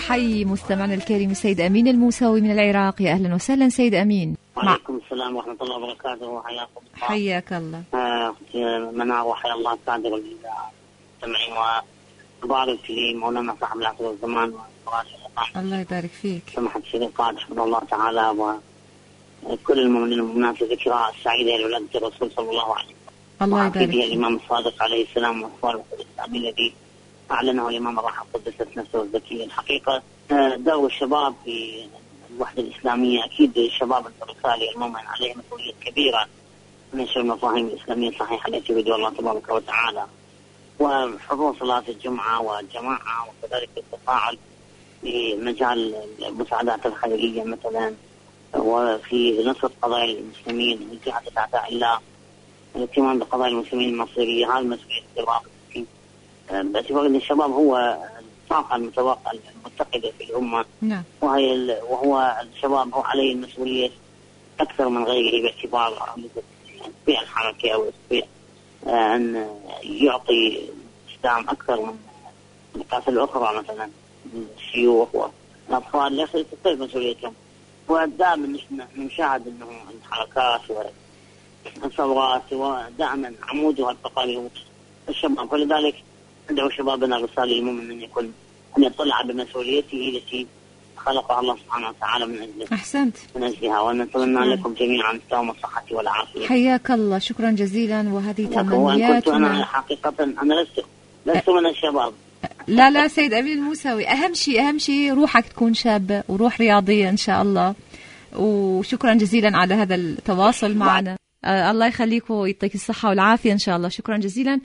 وأحيي مستمعنا الكريم السيد أمين الموسوي من العراق. يا أهلا وسهلا سيد أمين. وعليكم السلام ورحمة الله وبركاته. وحياكم الله. حياك الله. منار وحيا الله الصادق والمستمعين وبارك لي مولانا صاحب العصر والزمان الله يبارك فيك. سمحت الشريقات حفظ الله تعالى وكل المؤمنين والمؤمنات ذكرى السعيدة لولادة الرسول صلى الله عليه وسلم. الله يبارك فيك. الإمام الصادق عليه السلام وأخبار الإسلامي الذي أعلنه الإمام الراحل قدست نفسه الزكية. الحقيقة دور الشباب في الوحدة الإسلامية، أكيد الشباب الرسالي المؤمن عليه مسؤولية كبيرة من نشر المفاهيم الإسلامية الصحيحة التي يريدها الله تبارك وتعالى، وحضور صلاة الجمعة والجماعة، وكذلك التفاعل في مجال المساعدات الخيرية مثلا، وفي نصر قضايا المسلمين من جهة تعتاء الله، الاهتمام بقضايا المسلمين المصيرية. هذا مسؤولية الشباب باعتبار أن الشباب هو الطاقة المتقدة في الأمة. نعم. وهو الشباب هو عليه المسؤولية أكثر من غيره باعتبار يستطيع الحركة أو يستطيع أن يعطي الإسلام أكثر من النقاط الأخرى مثلا الشيوخ والأطفال لا تستطيع مسؤوليتهم. ودائما نشاهد أنه الحركات والثورات ودائما عمودها الفقري الشباب، ولذلك ندعو شبابنا الرسالي المؤمن أن يطلع بمسؤوليته التي خلقها الله سبحانه وتعالى من أجله. أحسنت. من أجلها، ونتمنى لكم جميعا الدوام والصحة والعافية. حياك الله، شكرا جزيلا. وهذه تمنياتنا. كنت أنا حقيقة أنا لست من الشباب. لا سيد أمين الموسوي، أهم شيء روحك تكون شابة وروح رياضية إن شاء الله. وشكرا جزيلا على هذا التواصل معنا. الله يخليك ويعطيك الصحة والعافية إن شاء الله. شكرا جزيلا.